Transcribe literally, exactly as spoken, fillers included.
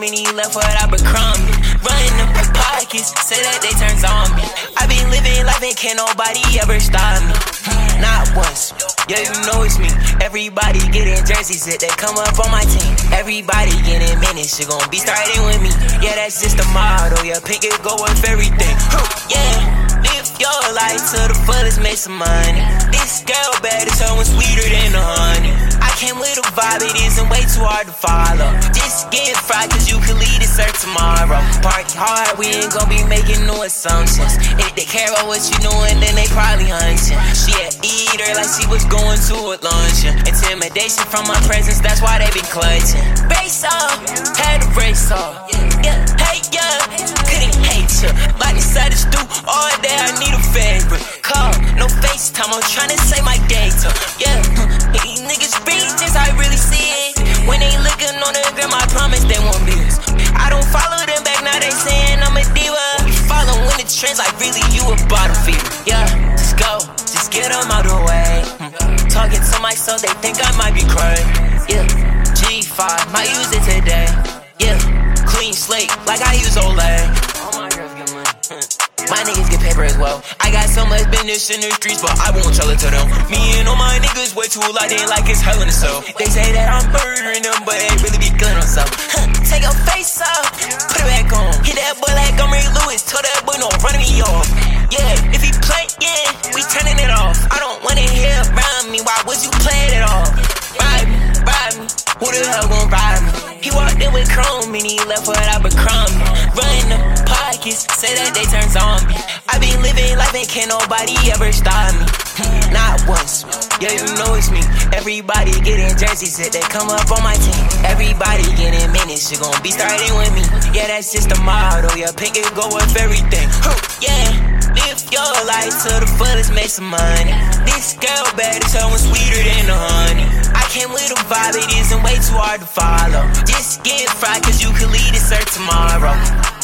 and he left without but crummy. Running up his pockets, say that they turn zombie. I been living life and can't nobody ever stop me. Not once, yeah, you know it's me. Everybody getting jerseys that they come up on my team. Everybody getting minutes, you gon' be starting with me. Yeah, that's just the motto, yeah, pick it, go with everything. Yeah, live your life to the fullest, make some money. This girl better tell me sweeter than the honey. I came with a vibe, it isn't way too hard to follow. Just get fried, cause you can lead it, sir, tomorrow. Party hard, we ain't gon' be making no assumptions. If they care about what you doing, then they probably hunting. She a eater like she was going to a luncheon. Intimidation from my presence, that's why they been clutching. Brace off, had to brace off. Yeah, hey, yeah, couldn't hate ya. Like inside the stew, all day I need a favor. Call, no FaceTime, I'm tryna say my data. Yeah, these niggas bitches, I really see it. When they looking on the gram, I promise they won't be this. I don't follow them back, now they saying I'm a diva. You following the trends like really you a bottom feeder. Yeah, just go, just get them out the way. hmm. Talking to myself, they think I might be crazy. Yeah, G five, might use it today. Yeah, clean slate, like I use Olay. All my girls get money. My niggas get paper as well. I got so much business in the streets, but I won't tell it to them. Me and all my niggas way too locked in like it's hell in the cell. They say that I'm murdering them, but they really be killing themselves. Take your face off, put it back on. Hit that boy like I'm Ray Lewis, tell that boy no running me off. Yeah, if he play, yeah, we turning it off. I don't wanna hear around me, why would you play it off? Ride me, ride me, who the hell gon' ride me? He walked in with chrome and he left without but crummy. Running up pockets, say that they turn zombie. I been living life and can't nobody ever stop me. Not once, yeah, you know it's me. Everybody getting jerseys that they come up on my team. Everybody getting minutes, you gon' be starting with me. Yeah, that's just the motto, yeah, pick it, go with everything. Yeah, live your life to the fullest, make some money. This girl better tell me sweeter than the honey. I came with a vibe, it isn't way too hard to follow. Just get fried, cause you can lead it, sir, tomorrow.